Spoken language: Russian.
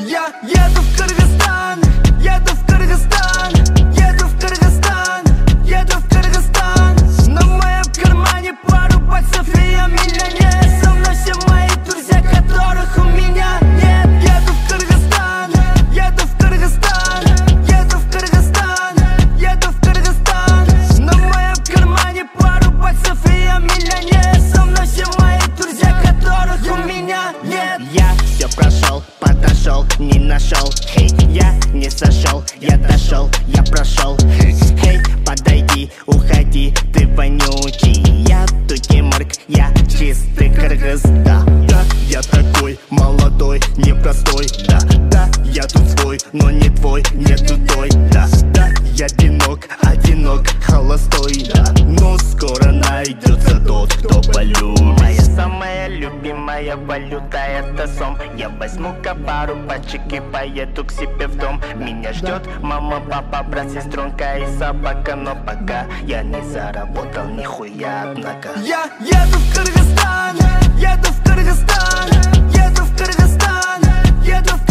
Я еду в Кыргызстан, еду в Кыргызстан, еду в Кыргызстан, еду в Кыргызстан. Но в моем кармане пару баксов, и я миллионер. Со мной все мои друзья, которых у меня нет. Еду в Кыргызстан, еду в Кыргызстан, еду в Кыргызстан, еду в Кыргызстан. Но в моем кармане пару баксов, и я миллионер. Со мной все мои друзья, которых у меня нет. Я все прошел, подошел, не нашел. Хей, я не сошел, я дошел, я прошел. Хей, подойди, уходи, ты вонючий. Я Тутиморг, я чистый Кыргыз. Да, я такой молодой, непростой. Да, я тут свой, но не твой, нету той. Да, я одинок, холостой. Да, но скоро найдется тот, кто полюбит. Моя самая любимая валюта — это сом. Я возьму-ка пару пачек и поеду к себе в дом. Меня ждет мама, папа, брат, сестренка и собака. Но пока я не заработал нихуя, однако. Я еду в Кыргызстан, еду в Кыргызстан, еду в Кыргызстан, еду в